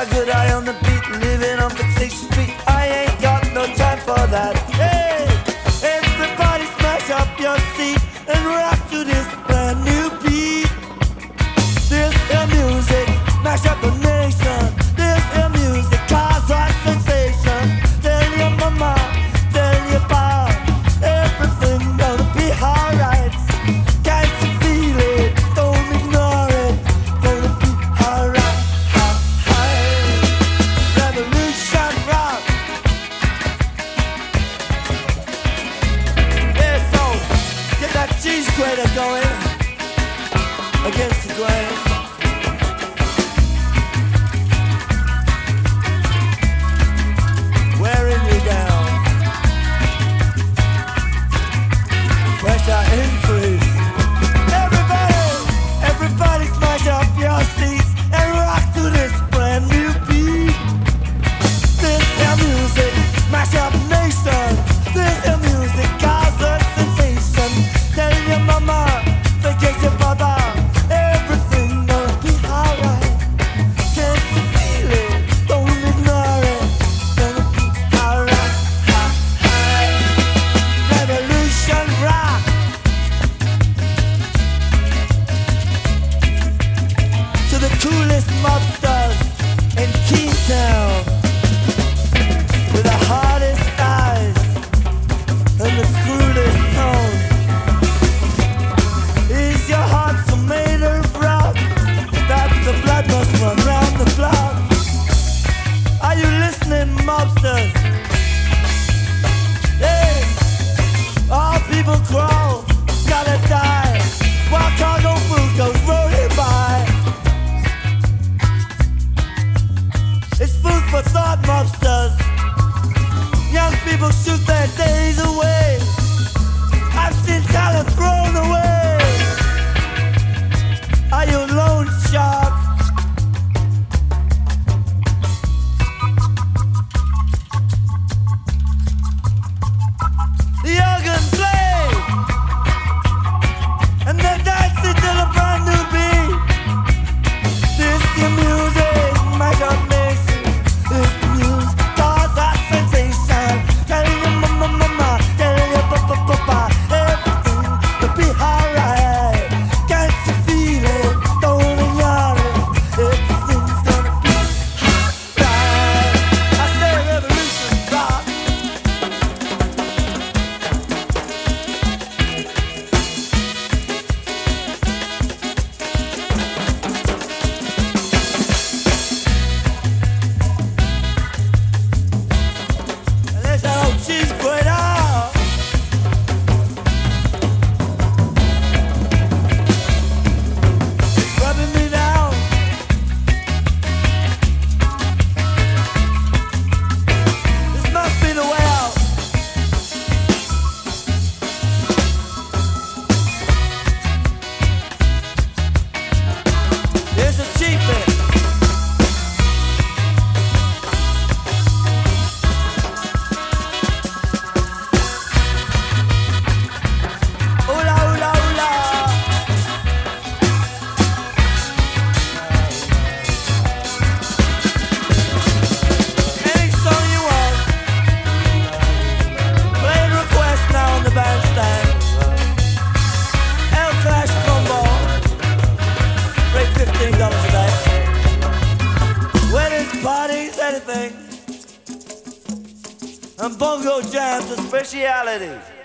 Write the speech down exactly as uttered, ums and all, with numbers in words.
my good eye on the beat, living on Fixation Street. I ain't got no time for that. Hey, everybody smash up your seat and rock to this brand new beat. This is music, mash up the nation. This is music, cause a sensation. Tell your mama, tell your pa, everything gonna be alright. Can't you feel it? Don't ignore it. Gonna be alright. Revolution rock. Yeah, so get that cheese grater going against the grain. Wearing you down. Pressure increase. Everybody, everybody smash up your seats and rock to this brand new beat. This is music, mash up nations. This is music, cause a sensation. Tell your mama, forget your papa, everything gonna be alright. Can't you feel it? Don't ignore it. Gonna be alright. Revolution rock. To the coolest mobsters in Kingstown, with the hardest eyes and the crudest tone. Is your heart so made of rock that the blood must run round the block? Are you listening, mobsters? Hey, all people crawl, gotta die, while cargo food goes rolling by. It's food for thought, mobsters. Young people shoot their days away. I've seen talent thrown away. Are you loan shark? The organ play, and they're dancing to the brand new beat. This is music, my God nation. This music, cause a sensation. Tell your mama, mama, tell your papa, papa, everything will be alright. Can't you feel it? Don't ignore it. Everything's gonna be alright. I say revolution rock. And there's that old cheese grater. Rubbing me down. This must be the way out. Here's a cheap bit. Oola, oola, oola. Any song you want. Play request now on the bandstand. El Clash combo. Rate fifteen dollars a day. Weddings, parties, anything. And bongo jams are specialities.